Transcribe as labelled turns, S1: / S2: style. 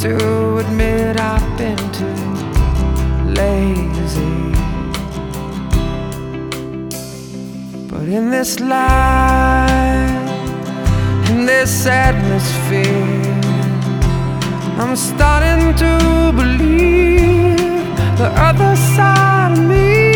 S1: to admit I've been too lazy. But in this life, in this atmosphere, I'm starting to believe the other side of me.